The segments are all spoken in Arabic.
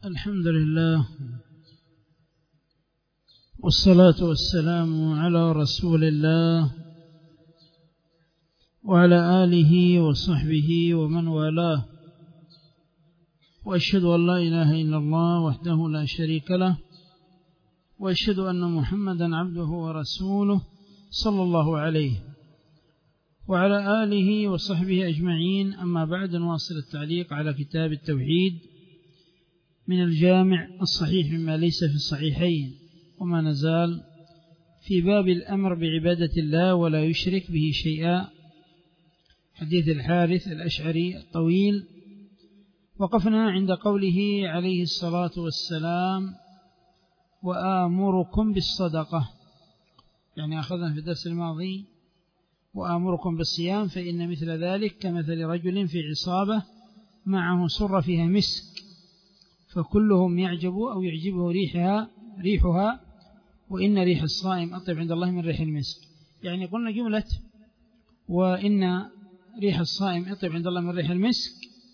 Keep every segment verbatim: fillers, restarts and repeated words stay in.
الحمد لله والصلاة والسلام على رسول الله وعلى آله وصحبه ومن والاه، وأشهد أن لا إله إلا الله وحده لا شريك له، وأشهد أن محمدا عبده ورسوله صلى الله عليه وعلى آله وصحبه أجمعين. أما بعد، نواصل التعليق على كتاب التوحيد من الجامع الصحيح مما ليس في الصحيحين، وما نزال في باب الأمر بعبادة الله ولا يشرك به شيئا، حديث الحارث الأشعري الطويل. وقفنا عند قوله عليه الصلاة والسلام: وآمركم بالصدقة، يعني أخذنا في الدرس الماضي وآمركم بالصيام، فإن مثل ذلك كمثل رجل في عصابة معه سرة فيها مسك، فكلهم يعجب أو يعجبه ريحها ريحها وإن ريح الصائم أطيب عند الله من ريح المسك. يعني قلنا جملة وإن ريح الصائم أطيب عند الله من ريح المسك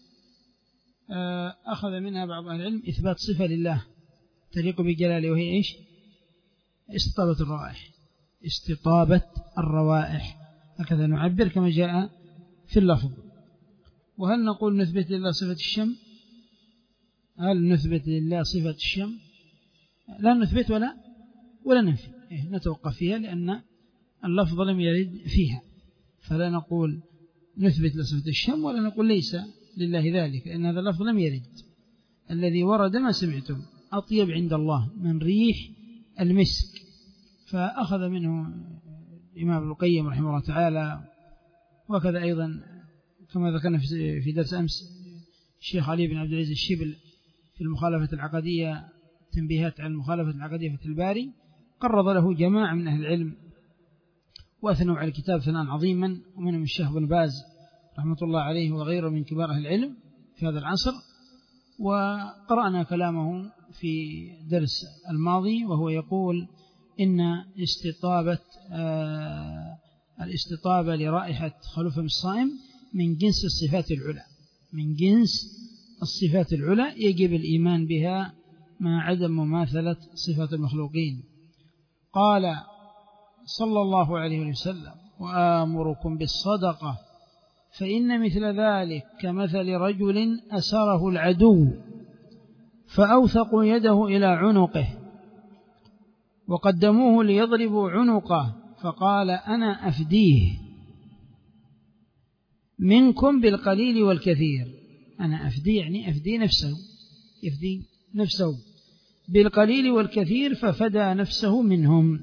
أخذ منها بعض أهل العلم إثبات صفة لله تليق بجلاله، وهي إيش؟ استطابة الروائح. استطابة الروائح، هكذا نعبر كما جاء في اللفظ. وهل نقول نثبت لله صفة الشم؟ هل نثبت لله صفة الشم؟ لا نثبت ولا ولا ننفي، نتوقف فيها لأن اللفظ لم يرد فيها، فلا نقول نثبت لصفة الشم ولا نقول ليس لله ذلك، لأن هذا اللفظ لم يرد. الذي ورد ما سمعتم: أطيب عند الله من ريح المسك. فأخذ منه الإمام ابن القيم رحمه الله تعالى، وكذا أيضا كما ذكرنا في درس أمس الشيخ علي بن عبد العزيز الشبل في المخالفة العقدية، تنبيهات عن المخالفة العقدية في الباري، قرض له جماعة من أهل العلم وأثنوا على الكتاب ثناء عظيما، ومنهم الشيخ بن باز رحمة الله عليه وغيره من كبار أهل العلم في هذا العصر. وقرأنا كلامه في درس الماضي، وهو يقول إن استطابة آه الاستطابة لرائحة خلوف الصائم من جنس الصفات العلى، من جنس الصفات العلى يجب الإيمان بها مع عدم مماثلة صفات المخلوقين. قال صلى الله عليه وسلم: وآمركم بالصدقة فإن مثل ذلك كمثل رجل أسره العدو فأوثق يده إلى عنقه وقدموه ليضربوا عنقه، فقال: أنا أفديه منكم بالقليل والكثير. أنا أفدي يعني أفدي نفسه، يفدي نفسه بالقليل والكثير، ففدى نفسه منهم.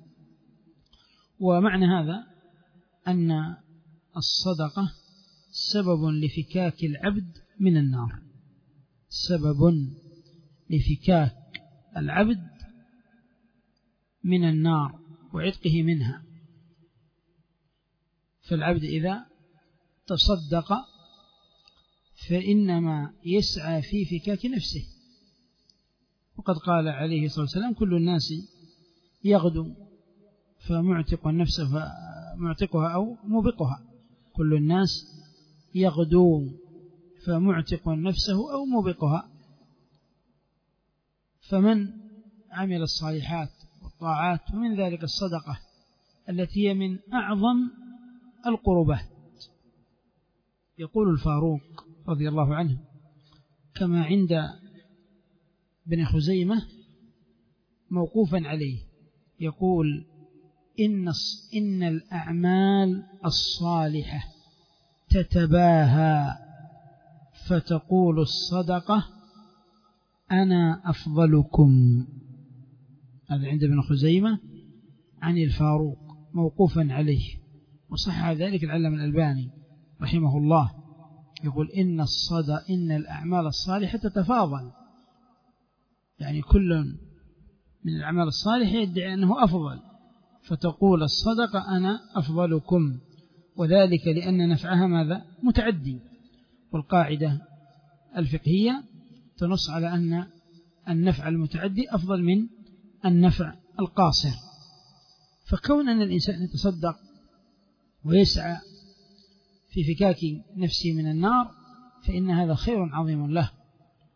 ومعنى هذا أن الصدقة سبب لفكاك العبد من النار، سبب لفكاك العبد من النار وعتقه منها. فالعبد إذا تصدق فإنما يسعى في فكاك نفسه، وقد قال عليه الصلاة والسلام: كل الناس يغدو فمعتق نفسه فمعتقها أو موبقها. كل الناس يغدو فمعتق نفسه أو موبقها. فمن عمل الصالحات والطاعات، ومن ذلك الصدقة التي هي من أعظم القربات. يقول الفاروق رضي الله عنه كما عند ابن خزيمة موقوفا عليه، يقول: إن, إن الأعمال الصالحة تتباهى فتقول الصدقة أنا أفضلكم. هذا عند ابن خزيمة عن الفاروق موقوفا عليه، وصح ذلك العلامة الألباني رحمه الله، يقول: إن الصدق إن الأعمال الصالحة تتفاضل، يعني كل من الأعمال الصالحة يدعي أنه أفضل، فتقول الصدقة أنا أفضلكم، وذلك لأن نفعها ماذا؟ متعدي. والقاعدة الفقهية تنص على أن النفع المتعدي أفضل من النفع القاصر. فكون أن الإنسان يتصدق ويسعى في فكاك نفسه من النار فإن هذا خير عظيم له،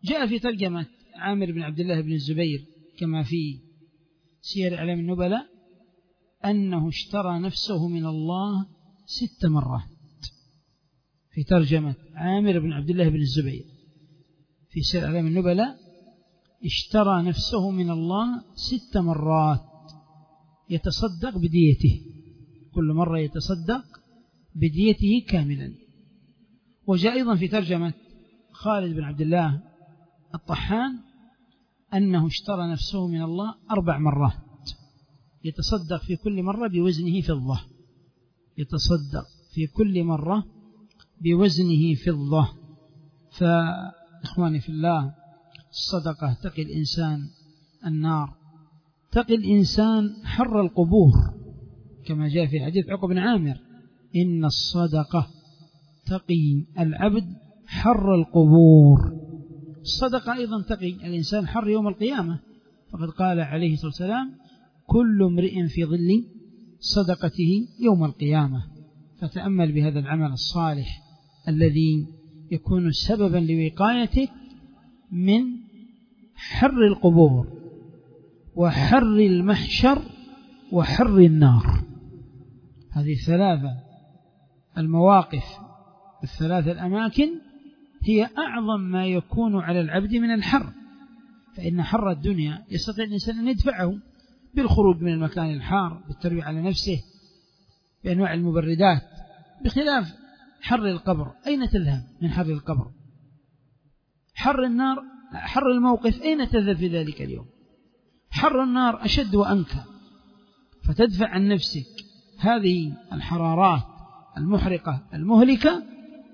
جاء في ترجمة عامر بن عبد الله بن الزبير كما في سير أعلام النبلاء أنه اشترى نفسه من الله ست مرات. في ترجمة عامر بن عبد الله بن الزبير في سير أعلام النبلاء اشترى نفسه من الله ست مرات يتصدق بديته، كل مرة يتصدق بديته كاملا. وجاء أيضا في ترجمة خالد بن عبد الله الطحان أنه اشترى نفسه من الله أربع مرات يتصدق في كل مرة بوزنه فضة، يتصدق في كل مرة بوزنه فضة. فإخواني في الله، الصدقة تقي الإنسان النار، تقي الإنسان حر القبور، كما جاء في حديث عقبة بن عامر إن الصدقة تقي العبد حر القبور. الصدقة أيضا تقي الإنسان حر يوم القيامة، فقد قال عليه الصلاة والسلام كل امرئ في ظل صدقته يوم القيامة. فتأمل بهذا العمل الصالح الذي يكون سببا لوقايتك من حر القبور وحر المحشر وحر النار. هذه الثلاثة المواقف الثلاثة الأماكن هي أعظم ما يكون على العبد من الحر. فإن حر الدنيا يستطيع الإنسان أن يدفعه بالخروج من المكان الحار، بالترويع على نفسه بأنواع المبردات، بخلاف حر القبر. أين تذهب من حر القبر؟ حر النار، حر الموقف، أين تذهب في ذلك اليوم؟ حر النار أشد وأنكى، فتدفع عن نفسك هذه الحرارات المحرقة المهلكة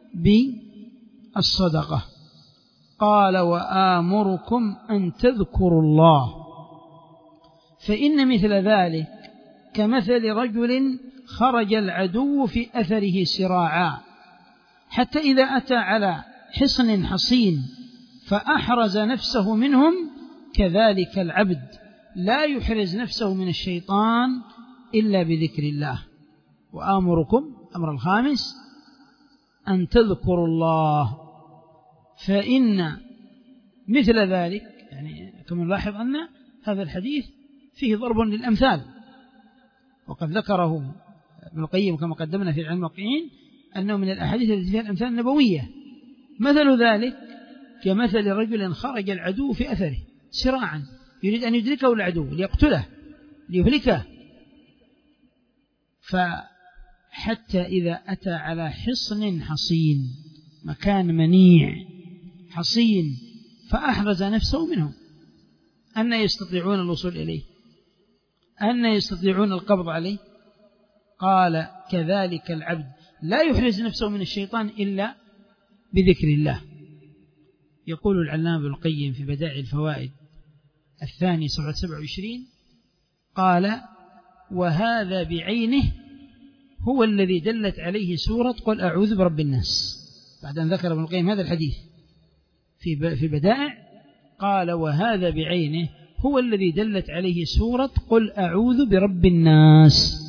بالصدقة. قال وآمركم أن تذكروا الله فإن مثل ذلك كمثل رجل خرج العدو في أثره سراعا حتى إذا أتى على حصن حصين فأحرز نفسه منهم كذلك العبد لا يحرز نفسه من الشيطان إلا بذكر الله. وآمركم أمر الخامس أن تذكروا الله فإن مثل ذلك، يعني كما نلاحظ أن هذا الحديث فيه ضرب للأمثال، وقد ذكره ابن القيم كما قدمنا في علم الواقعين أنه من الأحاديث التي فيها الأمثال النبوية. مثل ذلك كمثل رجل خرج العدو في أثره سراعا، يريد أن يدركه العدو ليقتله ليهلكه، فحتى إذا أتى على حصن حصين، مكان منيع حصين، فأحرز نفسه منهم، أن يستطيعون الوصول إليه، أن يستطيعون القبض عليه. قال كذلك العبد لا يحرز نفسه من الشيطان إلا بذكر الله. يقول العلامة ابن القيم في بدائع الفوائد الثاني صفحة سبعة وعشرين قال وهذا بعينه هو الذي دلت عليه سورة قل أعوذ برب الناس. بعد أن ذكر ابن القيم هذا الحديث في في بدائع قال وهذا بعينه هو الذي دلت عليه سورة قل أعوذ برب الناس.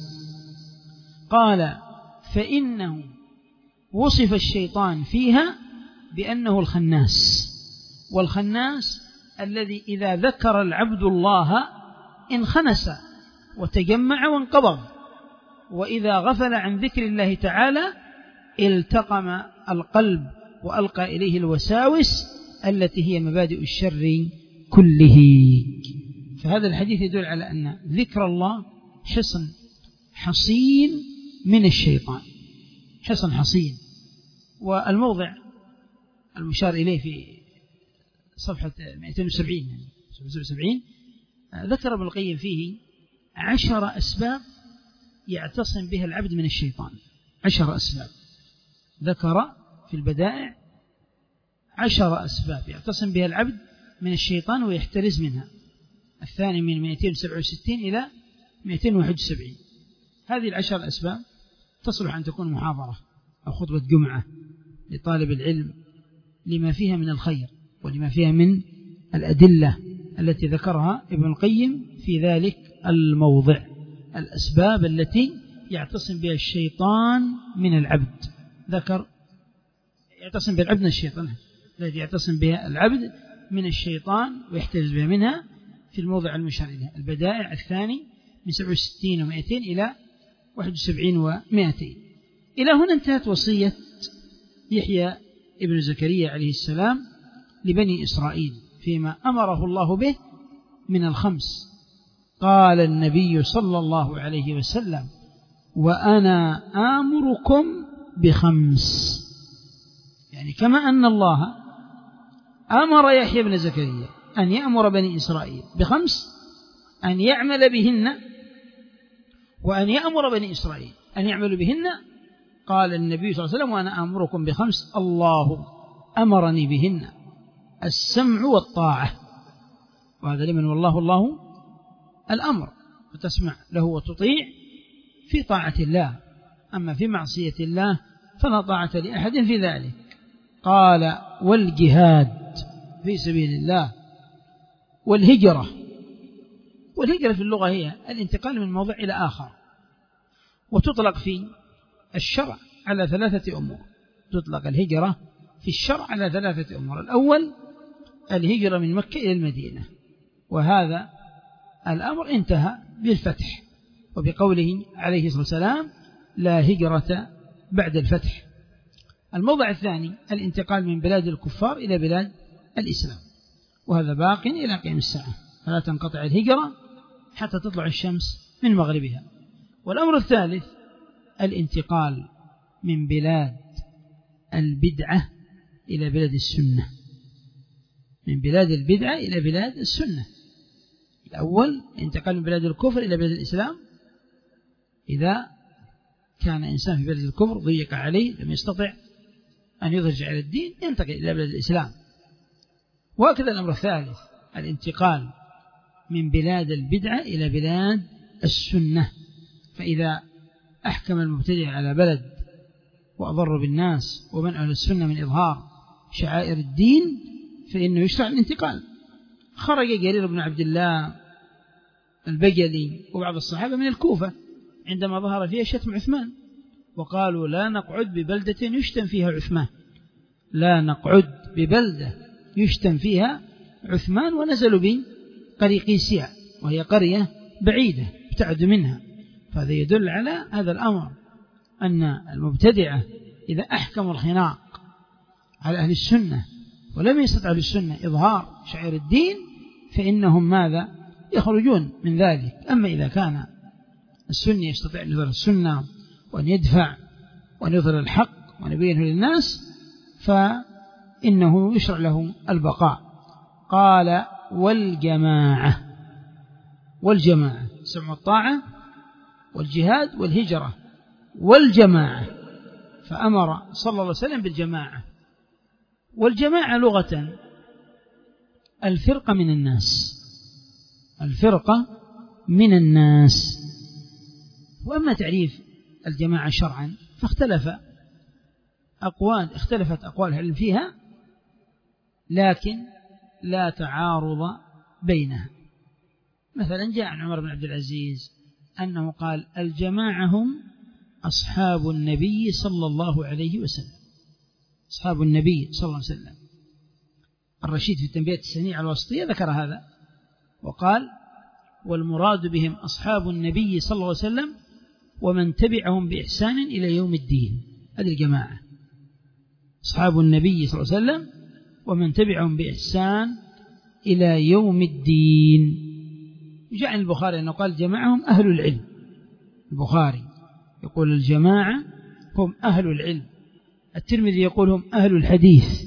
قال فإنه وصف الشيطان فيها بأنه الخناس، والخناس الذي إذا ذكر العبد الله انخنس وتجمع وانقبض، وإذا غفل عن ذكر الله تعالى التقم القلب وألقى إليه الوساوس التي هي مبادئ الشر كله. فهذا الحديث يدل على أن ذكر الله حصن حصين من الشيطان، حصن حصين. والموضع المشار إليه في صفحة مئتين وسبعين ذكر ابن القيم فيه عشر أسباب يعتصم بها العبد من الشيطان. عشر أسباب ذكر في البدائع، عشر أسباب يعتصم بها العبد من الشيطان ويحترز منها. الثاني من مئتين وسبعة وستين إلى مئتين وواحد وسبعين. هذه العشر أسباب تصلح أن تكون محاضرة أو خطبة جمعة لطالب العلم لما فيها من الخير ولما فيها من الأدلة التي ذكرها ابن القيم في ذلك الموضع. الأسباب التي يعتصم بها الشيطان من العبد، ذكر يعتصم بها العبد من الشيطان، التي يعتصم بها العبد من الشيطان ويحترز بها منها في الموضع المشار إليه. البدائع الثاني من سبع وستين ومائتين إلى واحد وسبعين ومائتين. إلى هنا انتهت وصية يحيى ابن زكريا عليه السلام لبني إسرائيل فيما أمره الله به من الخمس. قال النبي صلى الله عليه وسلم: وأنا آمركم بخمس. يعني كما أن الله أمر يحيى بن زكريا أن يأمر بني إسرائيل بخمس أن يعمل بهن، وأن يأمر بني إسرائيل أن يعملوا بهن، قال النبي صلى الله عليه وسلم: وأنا آمركم بخمس الله أمرني بهن: السمع والطاعة. وهذا لمن والله الله الأمر، فتسمع له وتطيع في طاعة الله، أما في معصية الله فلا طاعة لأحد في ذلك. قال: والجهاد في سبيل الله، والهجرة. والهجرة في اللغة هي الانتقال من موضع إلى آخر، وتطلق في الشرع على ثلاثة أمور. تطلق الهجرة في الشرع على ثلاثة أمور. الأول الهجرة من مكة إلى المدينة، وهذا الأمر انتهى بالفتح، وبقوله عليه الصلاة والسلام: لا هجرة بعد الفتح. الموضع الثاني الانتقال من بلاد الكفار إلى بلاد الإسلام، وهذا باق إلى قيام الساعة، فلا تنقطع الهجرة حتى تطلع الشمس من مغربها. والأمر الثالث الانتقال من بلاد البدعة إلى بلاد السنة، من بلاد البدعة إلى بلاد السنة. الأول انتقال من بلاد الكفر إلى بلاد الإسلام، إذا كان إنسان في بلاد الكفر ضيق عليه لم يستطع أن يضج على الدين ينتقل إلى بلاد الإسلام. وهكذا الأمر الثالث الانتقال من بلاد البدعة إلى بلاد السنة، فإذا أحكم المبتدع على بلد وأضر بالناس ومنع السنة من إظهار شعائر الدين فإنه يشرع الانتقال. خرج جرير بن عبد الله البجلي وبعض الصحابة من الكوفة عندما ظهر فيها شتم عثمان، وقالوا: لا نقعد ببلدة يشتم فيها عثمان، لا نقعد ببلدة يشتم فيها عثمان. ونزلوا بقريقيسيا وهي قرية بعيدة ابتعدوا منها. فهذا يدل على هذا الأمر، أن المبتدعة إذا أحكموا الخناق على أهل السنة ولم يستطع أهل السنة إظهار شعائر الدين فإنهم ماذا؟ يخرجون من ذلك. أما إذا كان السنة يستطيع أن يظهر السنة وأن يدفع وأن يظهر الحق وأن يبينه للناس فإنه يشرع له البقاء. قال: والجماعة. والجماعة سمع الطاعة والجهاد والهجرة والجماعة، فأمر صلى الله عليه وسلم بالجماعة. والجماعة لغة الفرقة من الناس، الفرقة من الناس. وأما تعريف الجماعة شرعا فاختلف أقوال اختلفت أقوال العلم فيها، لكن لا تعارض بينها. مثلا جاء عن عمر بن عبد العزيز أنه قال: الجماعة هم أصحاب النبي صلى الله عليه وسلم، أصحاب النبي صلى الله عليه وسلم. الرشيد في التنبيهات السنية الوسطية ذكر هذا وقال: والمراد بهم أصحاب النبي صلى الله عليه وسلم ومن تبعهم بإحسان إلى يوم الدين. هذه الجماعة، أصحاب النبي صلى الله عليه وسلم ومن تبعهم بإحسان إلى يوم الدين. جاء عن البخاري أنه قال: جماعهم أهل العلم. البخاري يقول الجماعة هم أهل العلم. الترمذي يقول هم أهل الحديث.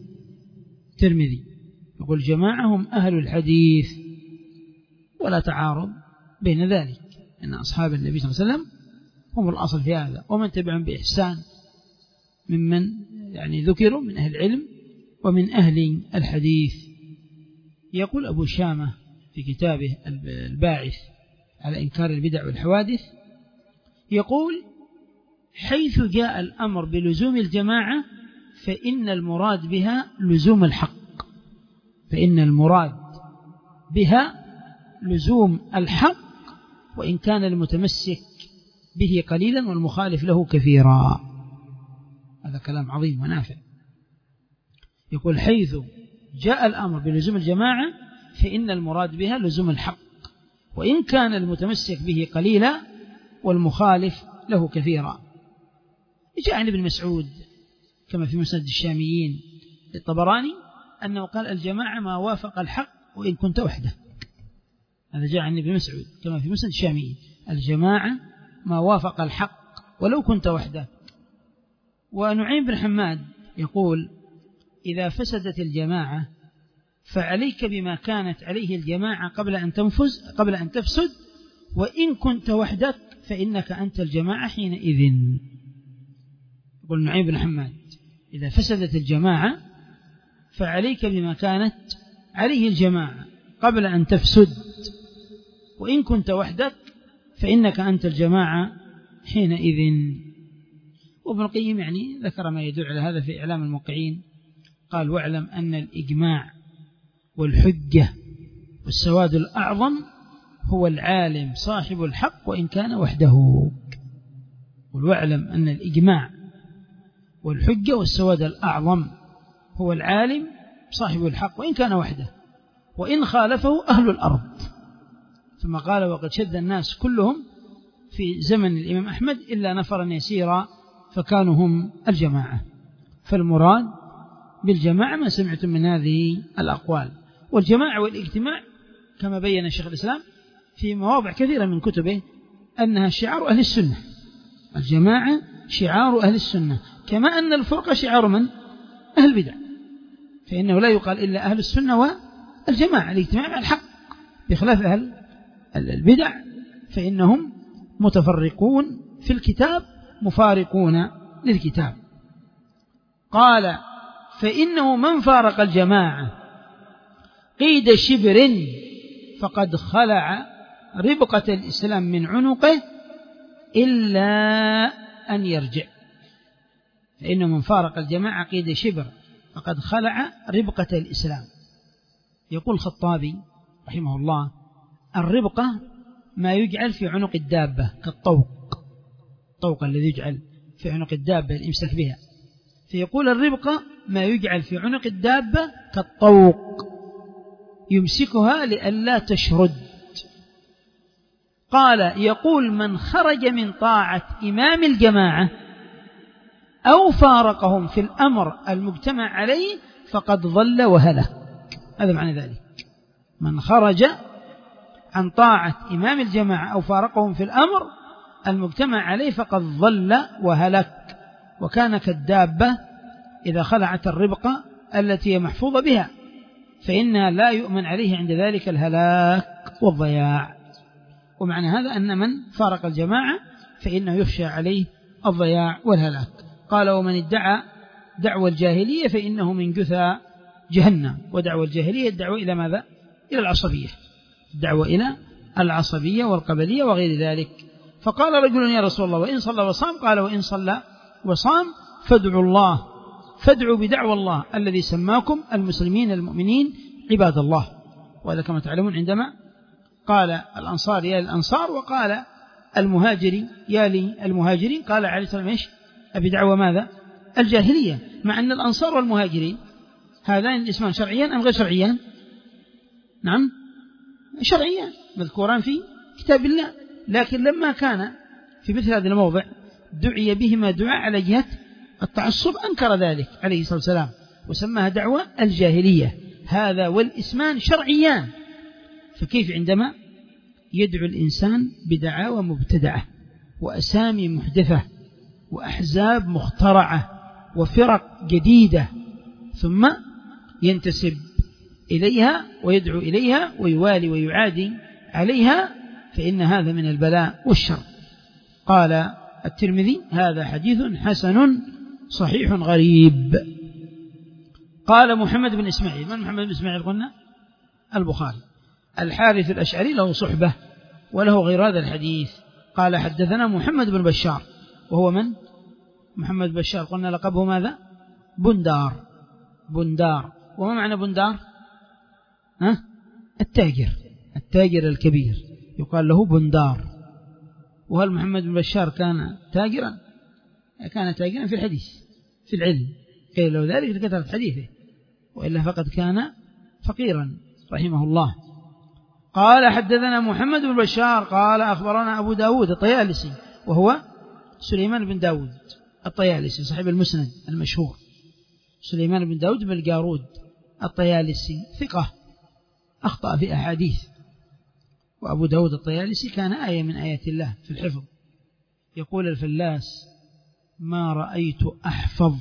الترمذي يقول جماعة هم أهل الحديث، ولا تعارض بين ذلك، أن أصحاب النبي صلى الله عليه وسلم هم الأصل في هذا، ومن تبعهم بإحسان ممن يعني ذكروا من أهل العلم ومن أهل الحديث. يقول أبو شامة في كتابه الباعث على إنكار البدع والحوادث، يقول: حيث جاء الأمر بلزوم الجماعة فإن المراد بها لزوم الحق، فإن المراد بها لزوم الحق وإن كان المتمسك به قليلا والمخالف له كثيرا. هذا كلام عظيم ونافع. يقول: حيث جاء الأمر بلزوم الجماعة فإن المراد بها لزوم الحق، وإن كان المتمسك به قليلا والمخالف له كثيرا. جاء عن ابن مسعود كما في مسند الشاميين للطبراني أنه قال الجماعة ما وافق الحق وإن كنت وحده. هذا جاء عن ابن مسعود كما في مسند الشاميين، الجماعة ما وافق الحق ولو كنت وحده. ونعيم بن حماد يقول إذا فسدت الجماعة فعليك بما كانت عليه الجماعة قبل أن تنفذ قبل أن تفسد، وإن كنت وحدك فإنك أنت الجماعة حينئذ. يقول نعيم بن حماد إذا فسدت الجماعة فعليك بما كانت عليه الجماعة قبل أن تفسد، وإن كنت وحدك فإنك أنت الجماعة حينئذ. وابن القيم يعني ذكر ما يدل على هذا في إعلام الموقعين، قال واعلم أن الإجماع والحجة والسواد الأعظم هو العالم صاحب الحق وإن كان وحده. واعلم أن الإجماع والحجة والسواد الأعظم هو العالم صاحب الحق وإن كان وحده، وإن خالفه أهل الأرض. ثم قال وقد شد الناس كلهم في زمن الإمام أحمد إلا نفرا يسيرا فكانوا هم الجماعة. فالمراد بالجماعة ما سمعتم من هذه الأقوال. والجماعة والاجتماع كما بين شيخ الإسلام في مواضع كثيرة من كتبه أنها شعار أهل السنة. الجماعة شعار أهل السنة، كما أن الفرقة شعار من؟ أهل البدع، فإنه لا يقال إلا أهل السنة والجماعة، الاجتماع مع الحق، بخلاف أهل البدع فإنهم متفرقون في الكتاب مفارقون للكتاب. قال فإنه من فارق الجماعة قيد شبر فقد خلع ربقة الإسلام من عنقه إلا أن يرجع. فإنه من فارق الجماعة قيد شبر فقد خلع ربقة الإسلام. يقول الخطابي رحمه الله الربقة ما يجعل في عنق الدابة كالطوق، الطوق الذي يجعل في عنق الدابة الإمسك بها. فيقول الربقة ما يجعل في عنق الدابة كالطوق يمسكها لئلا تشرد. قال يقول من خرج من طاعة إمام الجماعة أو فارقهم في الأمر المجتمع عليه فقد ضل وهلك. هذا معنى ذلك، من خرج عن طاعة إمام الجماعة أو فارقهم في الأمر المجتمع عليه فقد ضل وهلك، وكان كالدابة إذا خلعت الربقة التي هي محفوظة بها فإنها لا يؤمن عليه عند ذلك الهلاك والضياع. ومعنى هذا أن من فارق الجماعة فإنه يخشى عليه الضياع والهلاك. قال ومن ادعى دعوى الجاهلية فإنه من جثى جهنم. ودعوى الجاهلية الدعوة إلى ماذا؟ إلى العصبية، الدعوة إلى العصبية والقبلية وغير ذلك. فقال رجل يا رسول الله وإن صلى وصام؟ قال وإن صلى وصام فادعوا الله، فادعوا بدعوى الله الذي سماكم المسلمين المؤمنين عباد الله. وهذا كما تعلمون عندما قال الأنصار يا للأنصار وقال المهاجري يا للمهاجرين قال عليه السلام إيش؟ بدعوى ماذا؟ الجاهلية، مع أن الأنصار والمهاجرين هذان الاسمان شرعيان أم غير شرعيان؟ نعم شرعيان مذكوران في كتاب الله، لكن لما كان في مثل هذا الموضع دعي بهما دعاء على جهة التعصب أنكر ذلك عليه الصلاة والسلام وسماها دعوة الجاهلية. هذا والاسمان شرعيان، فكيف عندما يدعو الإنسان بدعاوى مبتدعة وأسامي محدثة وأحزاب مخترعة وفرق جديدة ثم ينتسب إليها ويدعو إليها ويوالي ويعادي عليها، فإن هذا من البلاء والشر. قال الترمذي هذا حديث حسن صحيح غريب. قال محمد بن إسماعيل، من محمد بن إسماعيل قلنا؟ البخاري. الحارث الأشعري له صحبة وله غير هذا الحديث. قال حدثنا محمد بن بشار، وهو من؟ محمد بن بشار قلنا لقبه ماذا؟ بندار. بندار. وما معنى بندار؟ ها؟ التاجر، التاجر الكبير يقال له بندار. وهل محمد بن بشار كان تاجرا؟ كان تاجرا في الحديث في العلم، قيل له ذلك لكثرة حديثه، وإلا فقد كان فقيرا رحمه الله. قال حدثنا محمد بن بشار قال أخبرنا أبو داود الطيالسي وهو سليمان بن داود الطيالسي صاحب المسند المشهور، سليمان بن داود بن الجارود الطيالسي ثقة أخطأ في أحاديث، وأبو داود الطيالسي كان آية من آيات الله في الحفظ. يقول الفلاس ما رأيت أحفظ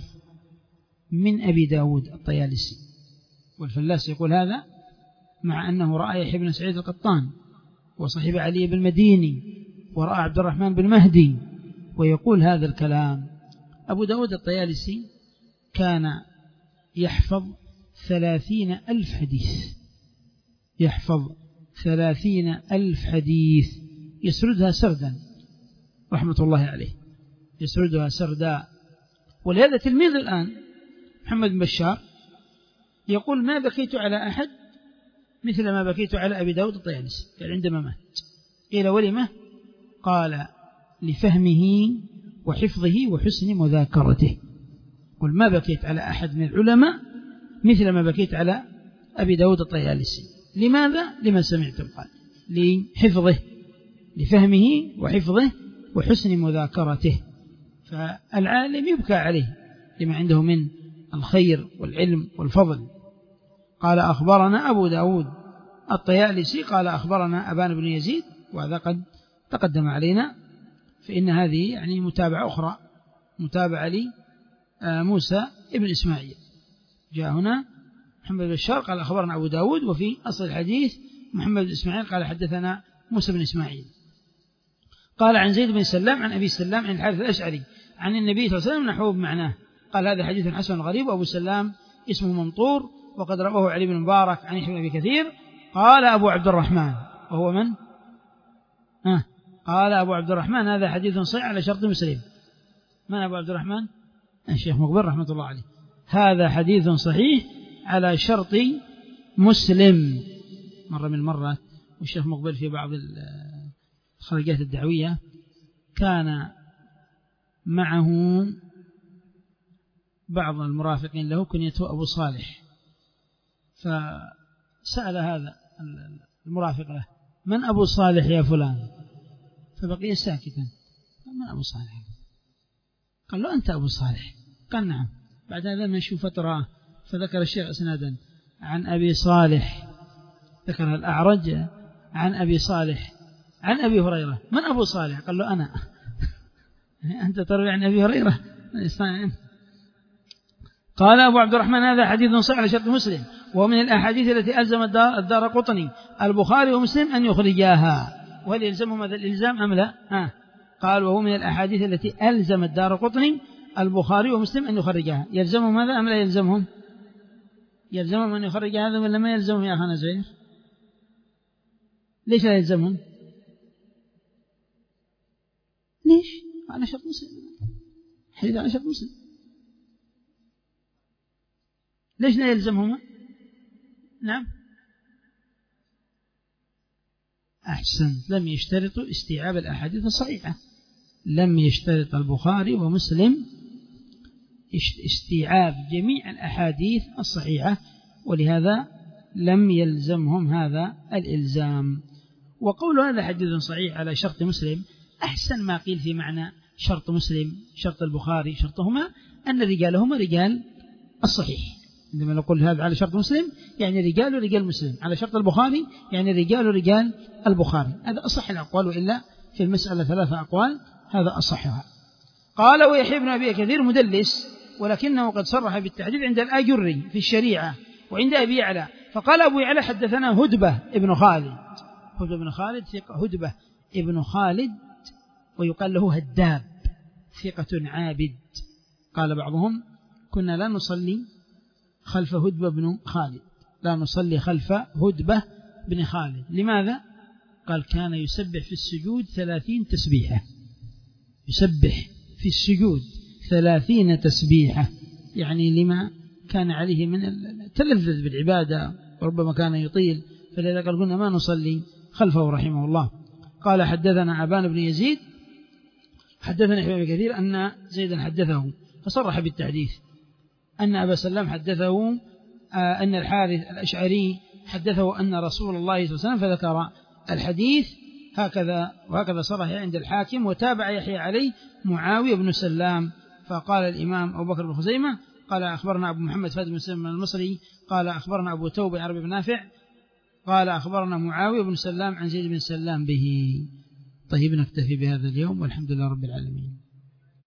من أبي داود الطيالسي، والفلاس يقول هذا مع أنه رأى يحيى بن سعيد القطان وصحب علي بن المديني ورأى عبد الرحمن بن مهدي، ويقول هذا الكلام. أبو داود الطيالسي كان يحفظ ثلاثين ألف حديث، يحفظ ثلاثين ألف حديث يسردها سردا رحمة الله عليه، يسردها سردا. ولهذا تلميذ الآن محمد بن بشار يقول ما بكيت على أحد مثل ما بكيت على أبي داود الطيالسي عندما مات. قيل ولما؟ قال لفهمه وحفظه وحسن مذاكرته. قل ما بكيت على أحد من العلماء مثل ما بكيت على أبي داود الطيالسي. لماذا؟ لما سمعتم، قال لحفظه، لفهمه وحفظه وحسن مذاكرته. فالعالم يبكى عليه لما عنده من الخير والعلم والفضل. قال أخبرنا أبو داود الطيالسي قال أخبرنا أبان بن يزيد، وهذا قد تقدم علينا، فإن هذه يعني متابعة أخرى، متابعة لي موسى ابن إسماعيل. جاء هنا محمد بن بشار قال أخبرنا أبو داود، وفي أصل الحديث محمد بن إسماعيل قال حدثنا موسى بن إسماعيل. قال عن زيد بن سلام عن أبي سلام عن الحارث الأشعري عن النبي صلى الله عليه وسلم نحوه بمعناه. قال هذا حديث حسن غريب، وأبو سلام اسمه منطور، وقد رواه علي بن مبارك عن يحيى بن أبي كثير. قال أبو عبد الرحمن وهو من؟ آه. قال أبو عبد الرحمن هذا حديث صحيح على شرط مسلم. من أبو عبد الرحمن؟ الشيخ مقبل رحمة الله عليه. هذا حديث صحيح على شرط مسلم. مرة من المرات والشيخ مقبل في بعض الخرجات الدعوية كان معه بعض المرافقين له كنيته أبو صالح، فسأل هذا المرافق له من أبو صالح يا فلان؟ فبقي ساكتا. من أبو صالح؟ قال له أنت أبو صالح؟ قال نعم. بعد هذا نشوف فترة فذكر الشيخ إسنادا عن أبي صالح، ذكر الأعرج عن أبي صالح عن أبي هريرة. من أبو صالح؟ قال له أنا. أنت تروي عن أبي هريرة؟ قال أبو عبد الرحمن هذا حديث صحيح على شرط مسلم، ومن الأحاديث التي ألزم الدار قطني البخاري ومسلم أن يخرجاها. وهل يلزمهم هذا الإلزام أم لا؟ آه. قال وهو من الأحاديث التي ألزم الدار قطني البخاري ومسلم أن يخرجها. يلزمهم هذا أم لا يلزمهم؟ يلزمهم أن يخرج هذا ولا ما يلزمهم يا أخانا زهير؟ ليش لا يلزمهم؟ ليش؟ على شرط مسلم، حديث على شرط مسلم، ليش لا يلزمهما؟ نعم أحسن، لم يشترطوا استيعاب الأحاديث الصحيحة، لم يشترط البخاري ومسلم استيعاب جميع الأحاديث الصحيحة، ولهذا لم يلزمهم هذا الإلزام. وقول هذا حديث صحيح على شرط مسلم أحسن ما قيل في معنى شرط مسلم شرط البخاري شرطهما أن رجالهما رجال الصحيح. عندما نقول هذا على شرط مسلم يعني رجال ورجال مسلم، على شرط البخاري يعني رجال ورجال البخاري. هذا أصح الأقوال، وإلا في المسألة ثلاثة أقوال هذا أصحها. قال ويحيى بن أبي كثير مدلس، ولكنه قد صرح بالتحديد عند الآجري في الشريعة وعند أبي يعلى. فقال أبو يعلى حدثنا هدبة ابن خالد، هدبة ابن خالد ثقة، هدبة ابن خالد ويقال له هداب ثقة عابد. قال بعضهم كنا لا نصلي خلف هدبة بن خالد، لا نصلي خلف هدبة بن خالد. لماذا؟ قال كان يسبح في السجود ثلاثين تسبيحة، يسبح في السجود ثلاثين تسبيحة، يعني لما كان عليه من التلذذ بالعبادة، وربما كان يطيل، فلذلك قال كنا ما نصلي خلفه رحمه الله. قال حدثنا أبان بن يزيد حدثنا يحيى بن كثير أن زيدا حدثه، فصرح بالتحديث أن أبا سلام حدثه أن الحارث الأشعري حدثه أن رسول الله صلى الله عليه وسلم فذكر الحديث هكذا، وهكذا صرح عند الحاكم. وتابع يحيى عليه معاوية بن سلام. فقال الإمام أبو بكر بن خزيمة قال أخبرنا أبو محمد فهد بن سلم المصري قال أخبرنا أبو توبة عربي بن نافع قال أخبرنا معاوية بن سلام عن زيد بن سلام به. طيب، نكتفي بهذا اليوم، والحمد لله رب العالمين.